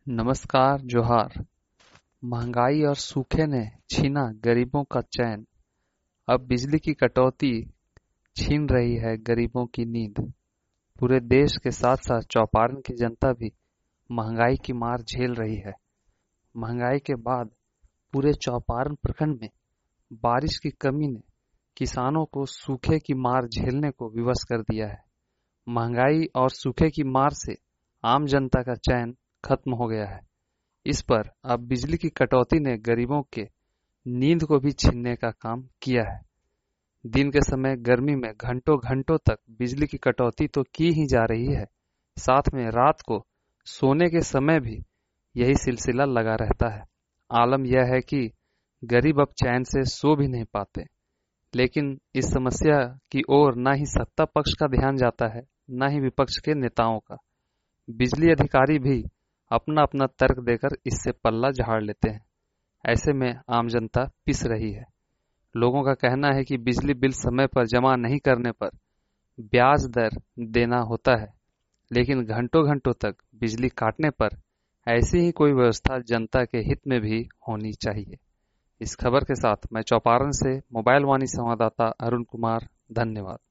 नमस्कार जोहार। महंगाई और सूखे ने छीना गरीबों का चैन। अब बिजली की कटौती छीन रही है गरीबों की नींद। पूरे देश के साथ साथ चौपारण की जनता भी महंगाई की मार झेल रही है। महंगाई के बाद पूरे चौपारण प्रखंड में बारिश की कमी ने किसानों को सूखे की मार झेलने को विवश कर दिया है। महंगाई और सूखे की मार से आम जनता का चैन खत्म हो गया है। इस पर अब बिजली की कटौती ने गरीबों के नींद को भी छीनने का काम किया है। दिन के समय गर्मी में घंटों घंटों तक बिजली की कटौती तो की ही जा रही है, साथ में रात को सोने के समय भी यही सिलसिला लगा रहता है। आलम यह है कि गरीब अब चैन से सो भी नहीं पाते। लेकिन इस समस्या की ओर न ही सत्ता पक्ष का ध्यान जाता है, न ही विपक्ष के नेताओं का। बिजली अधिकारी भी अपना अपना तर्क देकर इससे पल्ला झाड़ लेते हैं। ऐसे में आम जनता पिस रही है। लोगों का कहना है कि बिजली बिल समय पर जमा नहीं करने पर ब्याज दर देना होता है, लेकिन घंटों घंटों तक बिजली काटने पर ऐसी ही कोई व्यवस्था जनता के हित में भी होनी चाहिए। इस खबर के साथ मैं चौपारण से मोबाइल वाणी संवाददाता अरुण कुमार, धन्यवाद।